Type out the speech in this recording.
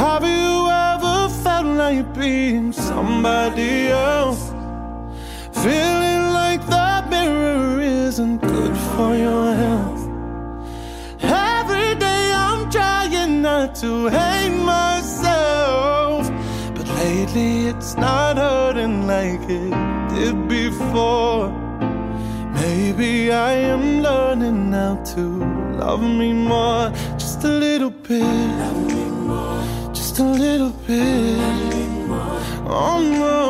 Have you ever felt like being somebody else? Feeling like the mirror isn't good for your health. Every day I'm trying not to hate myself, but lately it's not hurting like it did before. Maybe I am learning now to love me more. Just a little bit. Love me more. Just a little bit. Oh no.